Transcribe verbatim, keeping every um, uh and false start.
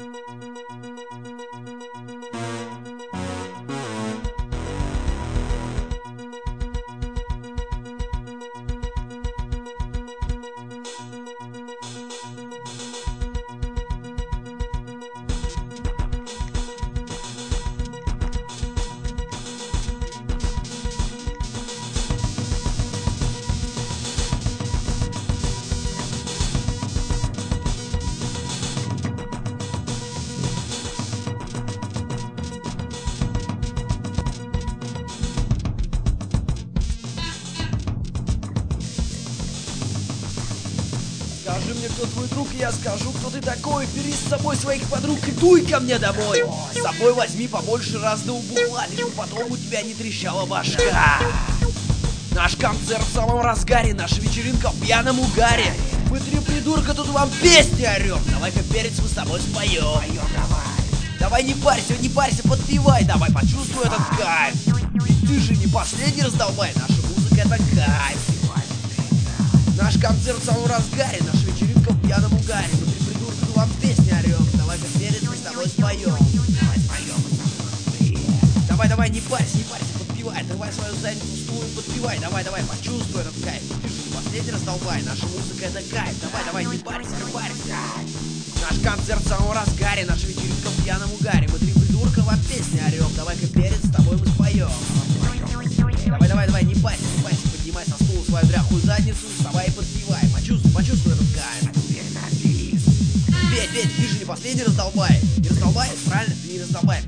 Скажи мне, кто твой друг, и я скажу, кто ты такой. Бери с собой своих подруг и дуй ко мне домой. С собой возьми побольше разного бухла, лишь бы потом у тебя не трещала башка. Наш концерт в самом разгаре, наша вечеринка в пьяном угаре. Мы три придурка, тут вам песни орем. Давай-ка перец мы с тобой споем. Давай не парься, не парься, подпевай. Давай почувствуй этот кайф. Ведь ты же не последний раздолбай, наша музыка это кайф. Наш концерт в самом разгаре, наша вечеринка в пьяном угаре. Мы три придурка, тут вам песни орем. Давай-ка перец мы с тобой споем. Давай споем. Давай, давай, не парься, не парься, подпевай. Давай свою задницу стул и подпевай. Давай, давай, почувствуй этот кайф. Ты же не последний раздолбай, наша музыка это кайф. Давай, давай, не парься, не парься. Наш концерт в самом разгаре, наша вечеринка в пьяном угаре. Мы три придурка, вам песни орем. Давай-ка перец с тобой мы споем.